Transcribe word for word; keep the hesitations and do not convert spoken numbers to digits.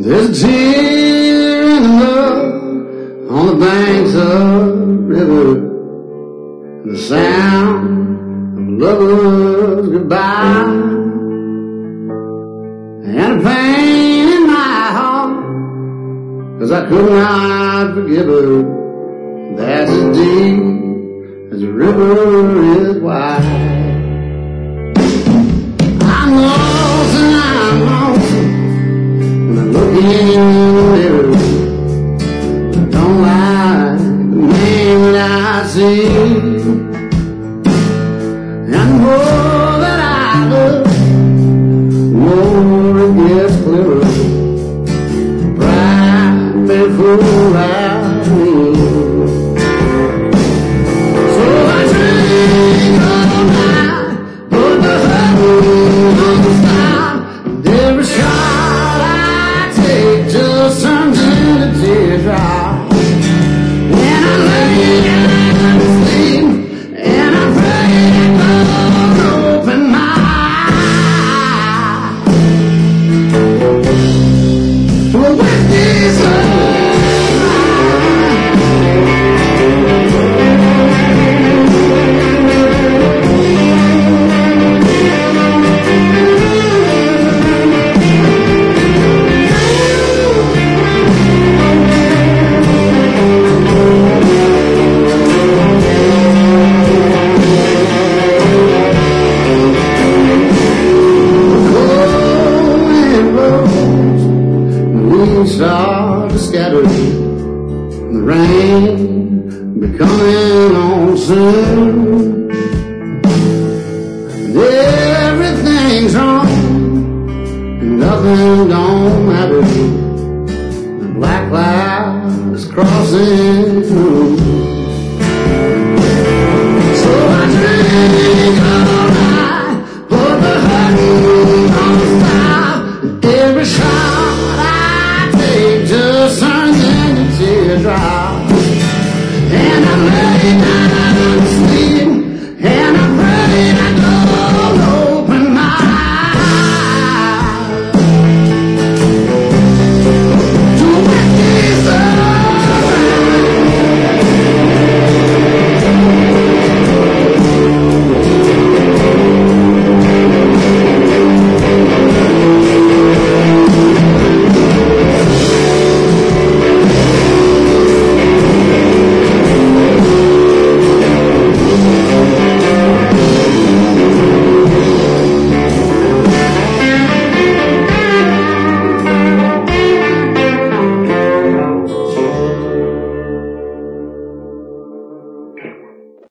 There's a tear in the mud on the banks of the river, and the sound of lovers goodbye, and a pain in my heart, 'cause I could not forgive her. That's as deep as the river is wide. I'm lost and I'm lost when I look in the mirror. I don't like the man that I see, and the more that I look, the more it gets clearer. Pride may fool out of me. So I drink all night, put the hurt on the fire, and every shot I take just turns into teardrop. And I lay down to sleep, and I pray God open my eyes to a witness of start to scatter, the rain be coming on soon, and everything's wrong and nothing don't matter. The black cloud is crossing through.